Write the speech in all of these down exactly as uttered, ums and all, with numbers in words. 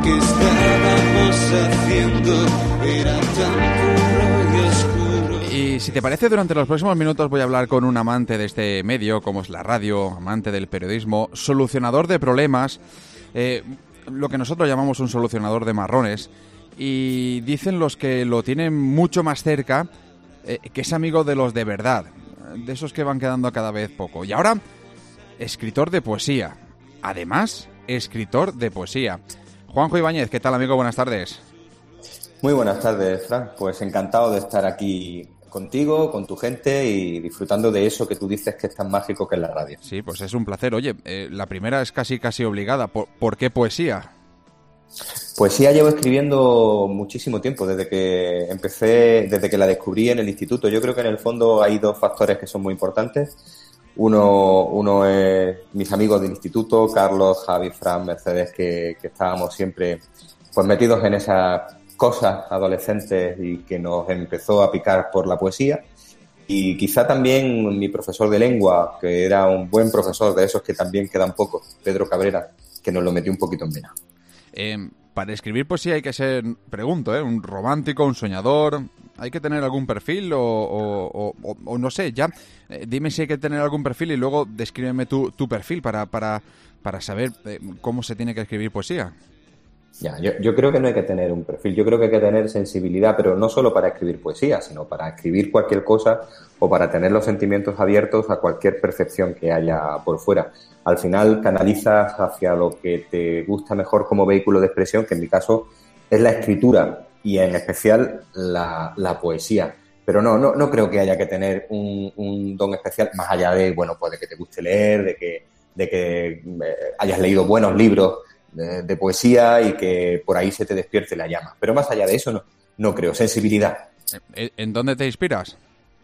que estábamos haciendo era tan puro y oscuro. Y si te parece, durante los próximos minutos voy a hablar con un amante de este medio, como es la radio, amante del periodismo, solucionador de problemas, eh, lo que nosotros llamamos un solucionador de marrones, y dicen los que lo tienen mucho más cerca, eh, que es amigo de los de verdad, de esos que van quedando cada vez poco. Y ahora, escritor de poesía. Además, escritor de poesía. Juanjo Ibáñez, ¿qué tal, amigo? Buenas tardes. Muy buenas tardes, Fran. Pues encantado de estar aquí contigo, con tu gente y disfrutando de eso que tú dices que es tan mágico que es la radio. Sí, pues es un placer. Oye, eh, la primera es casi casi obligada. ¿Por, ¿por qué poesía? Poesía llevo escribiendo muchísimo tiempo, desde que empecé, desde que la descubrí en el instituto. Yo creo que en el fondo hay dos factores que son muy importantes. Uno, uno es mis amigos del instituto, Carlos, Javi, Fran, Mercedes, que, que estábamos siempre pues metidos en esas cosas adolescentes y que nos empezó a picar por la poesía. Y quizá también mi profesor de lengua, que era un buen profesor de esos que también quedan pocos, Pedro Cabrera, que nos lo metió un poquito en vena. Eh, para escribir poesía hay que ser, pregunto, ¿eh? un romántico, un soñador. ¿Hay que tener algún perfil o, o, o, o no sé, ya? Eh, dime si hay que tener algún perfil y luego descríbeme tu, tu perfil para, para, para saber eh, cómo se tiene que escribir poesía. Ya, yo, yo creo que no hay que tener un perfil, yo creo que hay que tener sensibilidad, pero no solo para escribir poesía, sino para escribir cualquier cosa o para tener los sentimientos abiertos a cualquier percepción que haya por fuera. Al final canalizas hacia lo que te gusta mejor como vehículo de expresión, que en mi caso es la escritura y en especial la, la poesía. Pero no, no, no creo que haya que tener un, un don especial, más allá de, bueno, pues de que te guste leer, de que, de que eh, hayas leído buenos libros de, de poesía y que por ahí se te despierte la llama. Pero más allá de eso no, no creo. Sensibilidad. ¿En dónde te inspiras?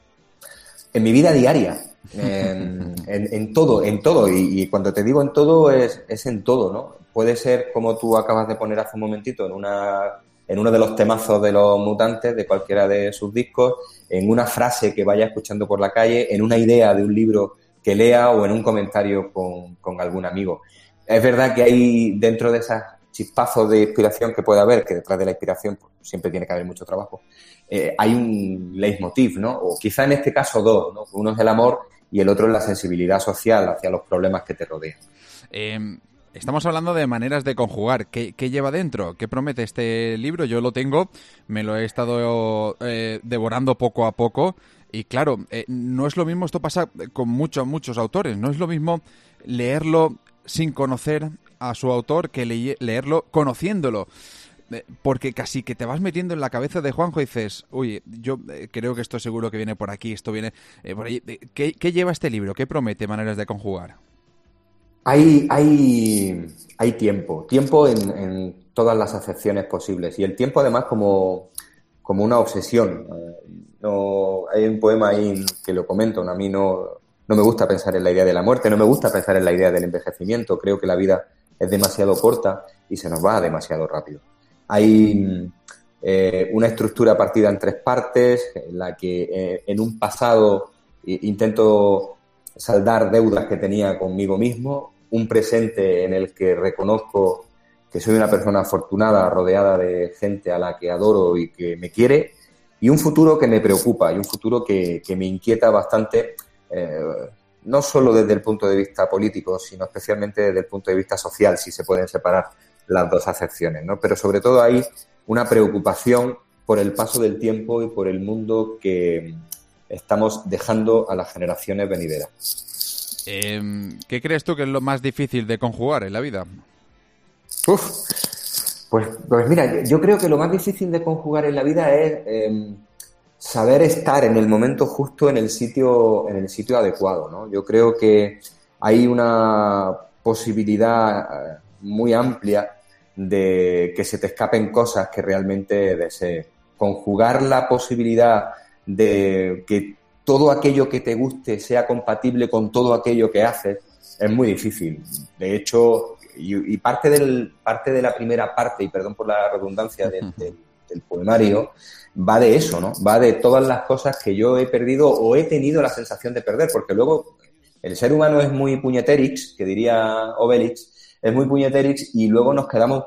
En mi vida diaria, en, en, en todo, en todo. Y, y cuando te digo en todo, es, es en todo, ¿no? Puede ser, como tú acabas de poner hace un momentito, en una en uno de los temazos de Los Mutantes, de cualquiera de sus discos, en una frase que vaya escuchando por la calle, en una idea de un libro que lea o en un comentario con, con algún amigo. Es verdad que hay, dentro de esos chispazos de inspiración que puede haber, que detrás de la inspiración pues, siempre tiene que haber mucho trabajo, eh, hay un leitmotiv, ¿no? O quizá en este caso dos, ¿no? Uno es el amor y el otro es la sensibilidad social hacia los problemas que te rodean. Eh, estamos hablando de maneras de conjugar. ¿Qué, qué lleva dentro? ¿Qué promete este libro? Yo lo tengo, me lo he estado eh, devorando poco a poco. Y claro, eh, no es lo mismo, esto pasa con muchos, muchos autores, no es lo mismo leerlo sin conocer a su autor que le- leerlo conociéndolo. Eh, Porque casi que te vas metiendo en la cabeza de Juanjo y dices, uy, yo eh, creo que esto seguro que viene por aquí, esto viene eh, por ahí. Eh, ¿Qué, qué lleva este libro? ¿Qué promete maneras de conjugar? Hay, hay, hay tiempo, tiempo en, en todas las acepciones posibles. Y el tiempo además como, como una obsesión. Eh, No, hay un poema ahí que lo comento, ¿no? A mí no, no me gusta pensar en la idea de la muerte, no me gusta pensar en la idea del envejecimiento. Creo que la vida es demasiado corta y se nos va demasiado rápido. Hay eh, una estructura partida en tres partes, en la que eh, en un pasado eh, intento saldar deudas que tenía conmigo mismo, un presente en el que reconozco que soy una persona afortunada, rodeada de gente a la que adoro y que me quiere, y un futuro que me preocupa, y un futuro que, que me inquieta bastante, eh, no solo desde el punto de vista político, sino especialmente desde el punto de vista social, si se pueden separar las dos acepciones, ¿no? Pero sobre todo hay una preocupación por el paso del tiempo y por el mundo que estamos dejando a las generaciones venideras. Eh, ¿Qué crees tú que es lo más difícil de conjugar en la vida? Uf, pues, pues mira, yo creo que lo más difícil de conjugar en la vida es eh, saber estar en el momento justo en el sitio, en el sitio adecuado, ¿no? Yo creo que hay una posibilidad eh, muy amplia de que se te escapen cosas que realmente desees. Conjugar la posibilidad de que todo aquello que te guste sea compatible con todo aquello que haces es muy difícil. De hecho, y, y parte del parte de la primera parte, y perdón por la redundancia del, del, del poemario, va de eso, ¿no? Va de todas las cosas que yo he perdido o he tenido la sensación de perder, porque luego el ser humano es muy puñeterix, que diría Obelix, es muy puñeterix y luego nos quedamos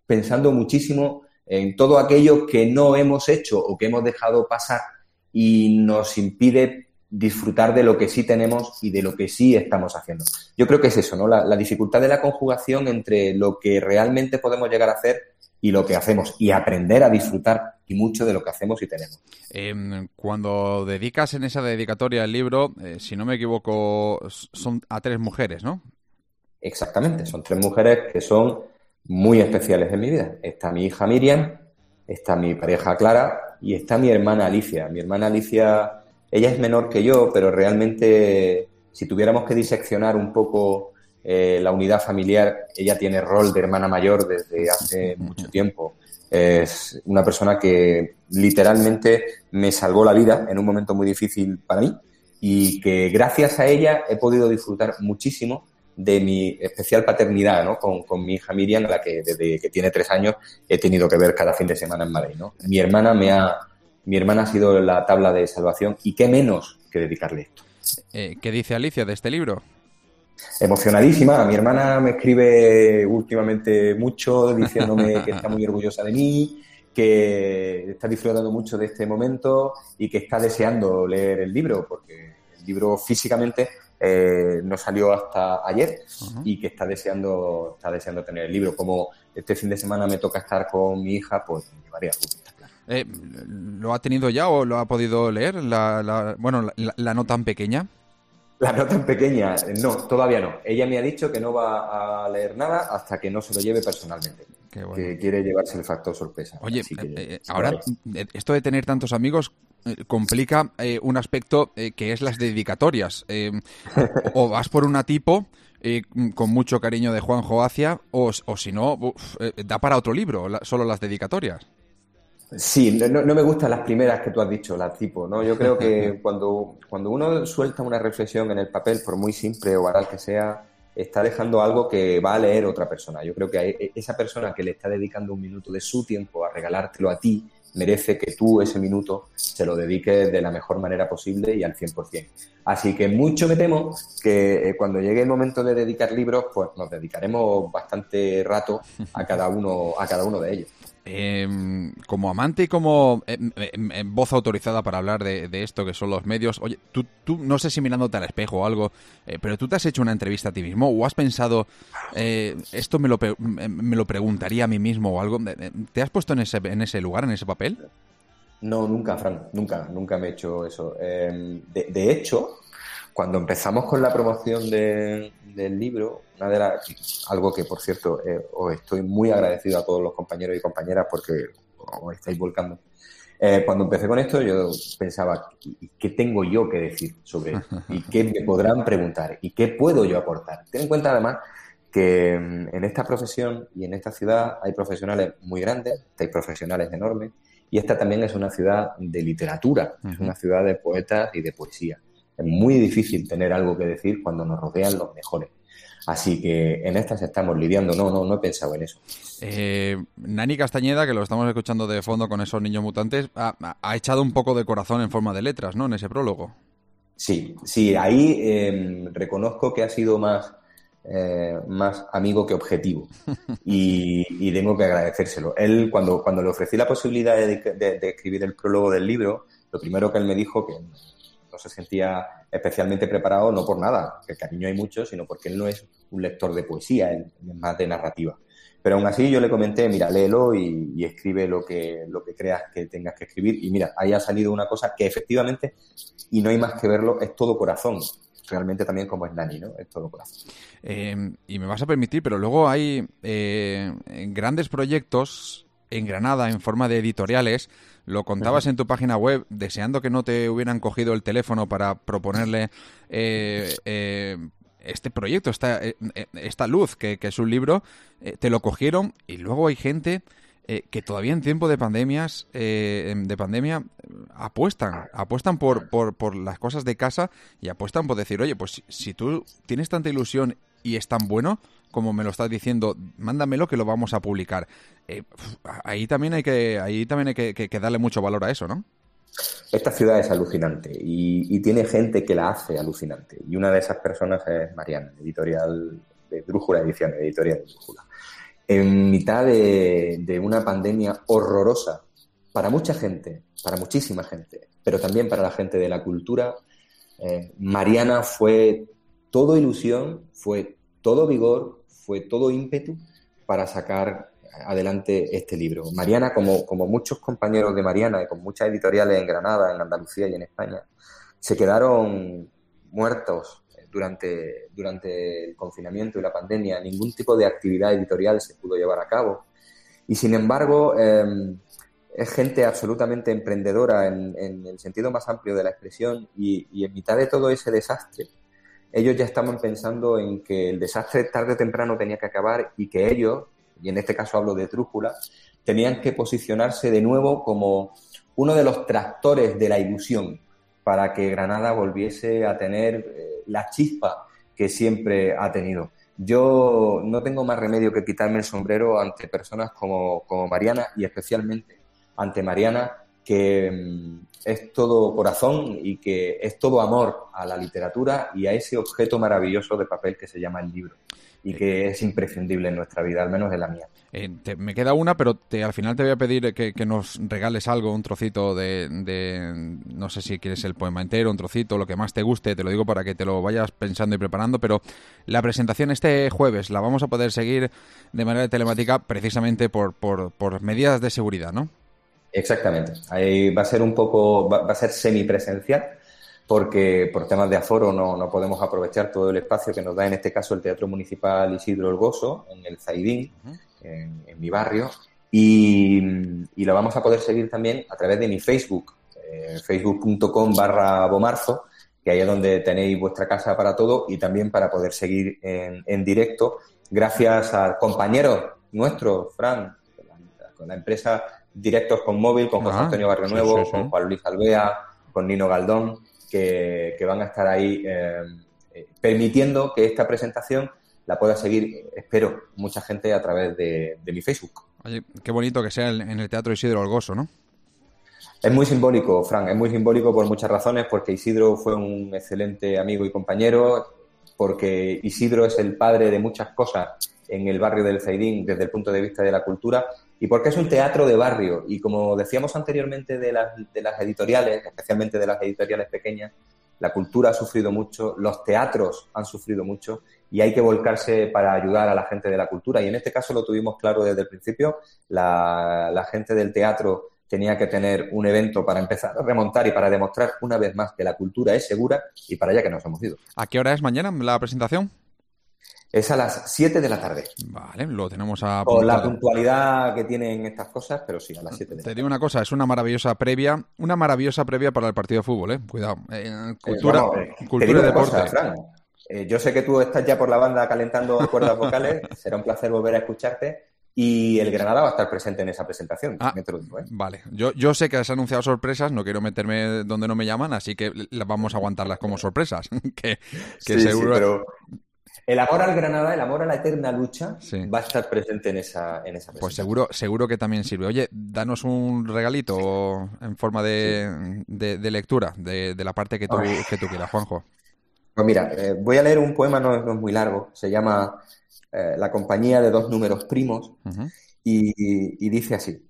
pensando muchísimo en todo aquello que no hemos hecho o que hemos dejado pasar y nos impide disfrutar de lo que sí tenemos y de lo que sí estamos haciendo. Yo creo que es eso, ¿no? La, la dificultad de la conjugación entre lo que realmente podemos llegar a hacer y lo que hacemos, y aprender a disfrutar y mucho de lo que hacemos y tenemos. Eh, cuando dedicas en esa dedicatoria el libro, eh, si no me equivoco, son a tres mujeres, ¿no? Exactamente, son tres mujeres que son muy especiales en mi vida. Está mi hija Miriam, está mi pareja Clara y está mi hermana Alicia. Mi hermana Alicia, ella es menor que yo, pero realmente si tuviéramos que diseccionar un poco eh, la unidad familiar, ella tiene rol de hermana mayor desde hace mucho tiempo. Es una persona que literalmente me salvó la vida en un momento muy difícil para mí y que gracias a ella he podido disfrutar muchísimo de mi especial paternidad, ¿no? Con, con mi hija Miriam, a la que desde que tiene tres años he tenido que ver cada fin de semana en Madrid, ¿no? Mi hermana me ha, mi hermana ha sido la tabla de salvación y qué menos que dedicarle esto. Eh, ¿Qué dice Alicia de este libro? Emocionadísima. Mi hermana me escribe últimamente mucho diciéndome que está muy orgullosa de mí, que está disfrutando mucho de este momento y que está deseando leer el libro, porque el libro físicamente eh, no salió hasta ayer. Uh-huh. Y que está deseando está deseando tener el libro. Como este fin de semana me toca estar con mi hija, pues me llevaré algo. Eh, ¿Lo ha tenido ya o lo ha podido leer? La, la, bueno, la, la no tan pequeña. La no tan pequeña, no, todavía no. Ella me ha dicho que no va a leer nada hasta que no se lo lleve personalmente. Qué bueno. Que quiere llevarse el factor sorpresa. Oye, que, eh, ahora esto de tener tantos amigos eh, complica eh, un aspecto eh, que es las dedicatorias. Eh, o, o vas por una tipo eh, con mucho cariño de Juanjo hacia, o, o si no, uf, eh, da para otro libro, la, solo las dedicatorias. Sí, no, no me gustan las primeras que tú has dicho, las tipo, ¿no? Yo creo que cuando, cuando uno suelta una reflexión en el papel, por muy simple o banal que sea, está dejando algo que va a leer otra persona. Yo creo que hay, esa persona que le está dedicando un minuto de su tiempo a regalártelo a ti, merece que tú ese minuto se lo dediques de la mejor manera posible y al cien por ciento. Así que mucho me temo que eh, cuando llegue el momento de dedicar libros, pues nos dedicaremos bastante rato a cada uno, a cada uno de ellos. Eh, como amante y como eh, eh, eh, voz autorizada para hablar de, de esto que son los medios, oye, tú, tú no sé si mirándote al espejo o algo, eh, pero tú te has hecho una entrevista a ti mismo o has pensado, eh, esto me lo, me lo preguntaría a mí mismo o algo, ¿te has puesto en ese, en ese lugar, en ese papel? No, nunca, Fran, nunca, nunca me he hecho eso. Eh, de, de hecho, cuando empezamos con la promoción de, del libro, una de las, algo que, por cierto, eh, os estoy muy agradecido a todos los compañeros y compañeras porque os estáis volcando. Eh, cuando empecé con esto, yo pensaba, ¿qué tengo yo que decir sobre esto? ¿Y qué me podrán preguntar? ¿Y qué puedo yo aportar? Ten en cuenta, además, que en esta profesión y en esta ciudad hay profesionales muy grandes, hay profesionales enormes, y esta también es una ciudad de literatura, uh-huh. Es una ciudad de poetas y de poesía. Es muy difícil tener algo que decir cuando nos rodean los mejores. Así que en estas estamos lidiando. No, no, no he pensado en eso. Eh, Nani Castañeda, que lo estamos escuchando de fondo con esos niños mutantes, ha, ha echado un poco de corazón en forma de letras, ¿no? En ese prólogo. Sí, sí. Ahí eh, reconozco que ha sido más, eh, más amigo que objetivo. Y, y tengo que agradecérselo. Él, cuando, cuando le ofrecí la posibilidad de, de, de escribir el prólogo del libro, lo primero que él me dijo que no se sentía especialmente preparado, no por nada, que cariño hay mucho, sino porque él no es un lector de poesía, él es más de narrativa. Pero aún así yo le comenté, mira, léelo y, y escribe lo que, lo que creas que tengas que escribir. Y mira, ahí ha salido una cosa que efectivamente, y no hay más que verlo, es todo corazón. Realmente también como es Nani, ¿no? Es todo corazón. Eh, y me vas a permitir, pero luego hay eh, grandes proyectos en Granada en forma de editoriales. Lo contabas en tu página web, deseando que no te hubieran cogido el teléfono para proponerle eh, eh, este proyecto, esta, eh, esta luz, que, que es un libro, eh, te lo cogieron y luego hay gente eh, que todavía en tiempo de pandemias, eh, de pandemia, apuestan, apuestan por, por, por las cosas de casa y apuestan por decir, oye, pues si, si tú tienes tanta ilusión y es tan bueno como me lo estás diciendo, mándamelo que lo vamos a publicar. Eh, ahí también hay que ahí también hay que, que, que darle mucho valor a eso, ¿no? Esta ciudad es alucinante y, y tiene gente que la hace alucinante. Y una de esas personas es Mariana, editorial de Brújula Ediciones, editorial de Brújula. en mitad de, de una pandemia horrorosa para mucha gente, para muchísima gente, pero también para la gente de la cultura, eh, Mariana fue todo ilusión, fue todo vigor, fue todo ímpetu para sacar adelante este libro. Mariana, como, como muchos compañeros de Mariana y con muchas editoriales en Granada, en Andalucía y en España, se quedaron muertos durante, durante el confinamiento y la pandemia. Ningún tipo de actividad editorial se pudo llevar a cabo. Y sin embargo, eh, es gente absolutamente emprendedora en, en el sentido más amplio de la expresión y, y en mitad de todo ese desastre, ellos ya estaban pensando en que el desastre tarde o temprano tenía que acabar y que ellos, y en este caso hablo de Trújula, tenían que posicionarse de nuevo como uno de los tractores de la ilusión para que Granada volviese a tener eh, la chispa que siempre ha tenido. Yo no tengo más remedio que quitarme el sombrero ante personas como, como Mariana y especialmente ante Mariana, que mmm, es todo corazón y que es todo amor a la literatura y a ese objeto maravilloso de papel que se llama el libro y que es imprescindible en nuestra vida, al menos en la mía. Eh, te, me queda una, pero te, al final te voy a pedir que, que nos regales algo, un trocito de, de, no sé si quieres el poema entero, un trocito, lo que más te guste, te lo digo para que te lo vayas pensando y preparando, pero la presentación este jueves la vamos a poder seguir de manera telemática precisamente por, por, por medidas de seguridad, ¿no? Exactamente. Ahí va a ser un poco, va, va a ser semipresencial, porque por temas de aforo no, no podemos aprovechar todo el espacio que nos da en este caso el Teatro Municipal Isidro Orgoso, en el Zaidín, uh-huh. en, en mi barrio, y, y lo vamos a poder seguir también a través de mi Facebook, eh, facebook punto com barra bomarzo, que ahí es donde tenéis vuestra casa para todo y también para poder seguir en, en directo, gracias a compañeros nuestros, Fran, con la, con la empresa Directos con Móvil, con José Antonio Barrio Nuevo, sí, sí, sí. con Juan Luis Alvea, con Nino Galdón, que, que van a estar ahí eh, eh, permitiendo que esta presentación la pueda seguir, espero, mucha gente a través de, de mi Facebook. Oye, qué bonito que sea en el Teatro Isidro Orgoso, ¿no? Es muy simbólico, Fran, es muy simbólico por muchas razones, porque Isidro fue un excelente amigo y compañero, porque Isidro es el padre de muchas cosas en el barrio del Zaidín desde el punto de vista de la cultura, y porque es un teatro de barrio, y como decíamos anteriormente de las, de las editoriales, especialmente de las editoriales pequeñas, la cultura ha sufrido mucho, los teatros han sufrido mucho, y hay que volcarse para ayudar a la gente de la cultura, y en este caso lo tuvimos claro desde el principio, la, la gente del teatro tenía que tener un evento para empezar a remontar y para demostrar una vez más que la cultura es segura, y para allá que nos hemos ido. ¿A qué hora es mañana la presentación? Es a las siete de la tarde. Vale, lo tenemos a Con la puntualidad que tienen estas cosas, pero sí, a las siete de la tarde. Te digo una cosa, es una maravillosa previa, una maravillosa previa para el partido de fútbol, ¿eh? Cuidado. Eh, cultura, eh, bueno, eh, cultura y deporte. Cosa, Fran, eh, yo sé que tú estás ya por la banda calentando cuerdas vocales, será un placer volver a escucharte. Y el Granada va a estar presente en esa presentación, ah, me te lo digo, ¿eh? Vale, yo, yo sé que has anunciado sorpresas, no quiero meterme donde no me llaman, así que las vamos a aguantarlas como sorpresas. que, que sí, seguro... sí, pero el amor al Granada, el amor a la eterna lucha, sí. va a estar presente en esa, en esa presentación. Pues seguro, seguro que también sirve. Oye, danos un regalito en forma de, sí. de, de lectura, de, de la parte que tú, que tú quieras, Juanjo. Pues mira, eh, voy a leer un poema, no, no es muy largo, se llama eh, La compañía de dos números primos, uh-huh. y, y, y dice así: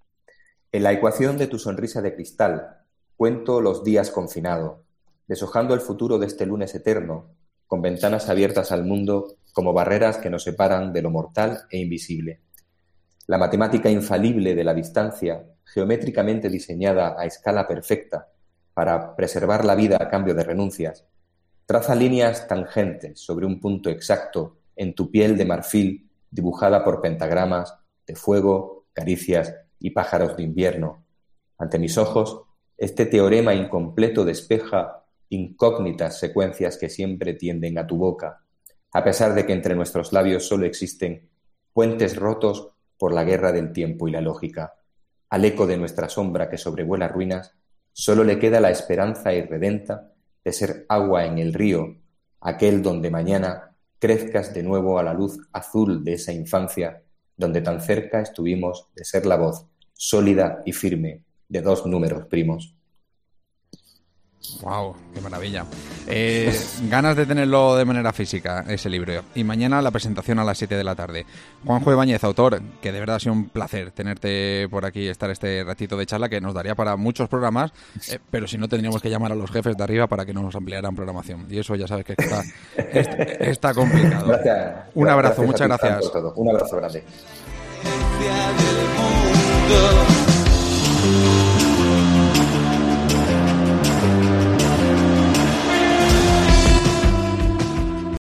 en la ecuación de tu sonrisa de cristal, cuento los días confinado, deshojando el futuro de este lunes eterno, con ventanas abiertas al mundo como barreras que nos separan de lo mortal e invisible. La matemática infalible de la distancia, geométricamente diseñada a escala perfecta para preservar la vida a cambio de renuncias, traza líneas tangentes sobre un punto exacto en tu piel de marfil dibujada por pentagramas de fuego, caricias y pájaros de invierno. Ante mis ojos, este teorema incompleto despeja incógnitas secuencias que siempre tienden a tu boca, a pesar de que entre nuestros labios solo existen puentes rotos por la guerra del tiempo y la lógica. Al eco de nuestra sombra que sobrevuela ruinas, solo le queda la esperanza irredenta de ser agua en el río, aquel donde mañana crezcas de nuevo a la luz azul de esa infancia, donde tan cerca estuvimos de ser la voz sólida y firme de dos números primos. Wow, qué maravilla. Eh, ganas de tenerlo de manera física, ese libro. Y mañana la presentación a las siete de la tarde. Juanjo Ibáñez, autor, que de verdad ha sido un placer tenerte por aquí, estar este ratito de charla que nos daría para muchos programas, eh, pero si no tendríamos que llamar a los jefes de arriba para que nos ampliaran programación. Y eso ya sabes que está, está, está complicado. Gracias. Un abrazo, gracias muchas gracias. Por todo. Un abrazo grande. Del mundo.